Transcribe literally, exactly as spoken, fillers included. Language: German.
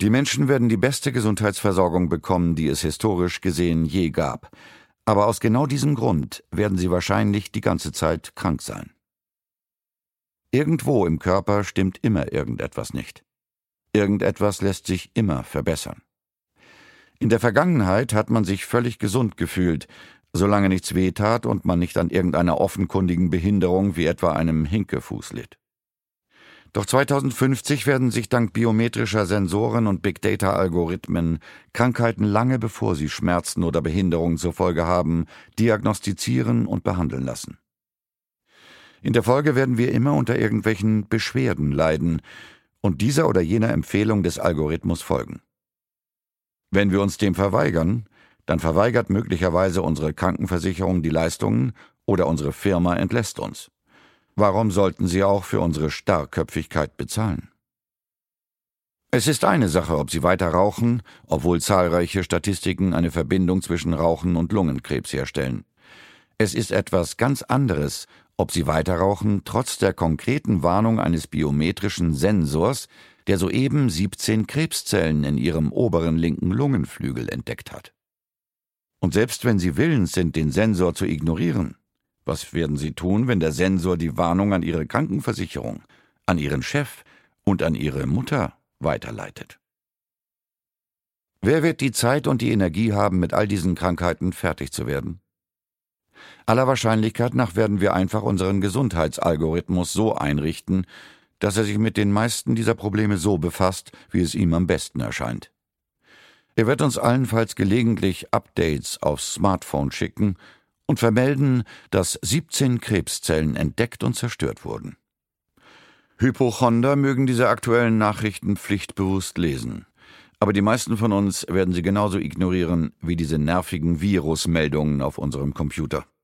Die Menschen werden die beste Gesundheitsversorgung bekommen, die es historisch gesehen je gab. Aber aus genau diesem Grund werden sie wahrscheinlich die ganze Zeit krank sein. Irgendwo im Körper stimmt immer irgendetwas nicht. Irgendetwas lässt sich immer verbessern. In der Vergangenheit hat man sich völlig gesund gefühlt, solange nichts wehtat und man nicht an irgendeiner offenkundigen Behinderung wie etwa einem Hinkefuß litt. Doch zweitausendfünfzig werden sich dank biometrischer Sensoren und Big-Data-Algorithmen Krankheiten lange bevor sie Schmerzen oder Behinderungen zur Folge haben, diagnostizieren und behandeln lassen. In der Folge werden wir immer unter irgendwelchen Beschwerden leiden und dieser oder jener Empfehlung des Algorithmus folgen. Wenn wir uns dem verweigern, dann verweigert möglicherweise unsere Krankenversicherung die Leistungen oder unsere Firma entlässt uns. Warum sollten sie auch für unsere Starrköpfigkeit bezahlen? Es ist eine Sache, ob sie weiter rauchen, obwohl zahlreiche Statistiken eine Verbindung zwischen Rauchen und Lungenkrebs herstellen. Es ist etwas ganz anderes, ob sie weiter rauchen, trotz der konkreten Warnung eines biometrischen Sensors, der soeben siebzehn Krebszellen in ihrem oberen linken Lungenflügel entdeckt hat. Und selbst wenn sie willens sind, den Sensor zu ignorieren, was werden sie tun, wenn der Sensor die Warnung an ihre Krankenversicherung, an ihren Chef und an ihre Mutter weiterleitet? Wer wird die Zeit und die Energie haben, mit all diesen Krankheiten fertig zu werden? Aller Wahrscheinlichkeit nach werden wir einfach unseren Gesundheitsalgorithmus so einrichten, dass er sich mit den meisten dieser Probleme so befasst, wie es ihm am besten erscheint. Er wird uns allenfalls gelegentlich Updates aufs Smartphone schicken und vermelden, dass siebzehn Krebszellen entdeckt und zerstört wurden. Hypochonder mögen diese aktuellen Nachrichten pflichtbewusst lesen, aber die meisten von uns werden sie genauso ignorieren wie diese nervigen Virusmeldungen auf unserem Computer.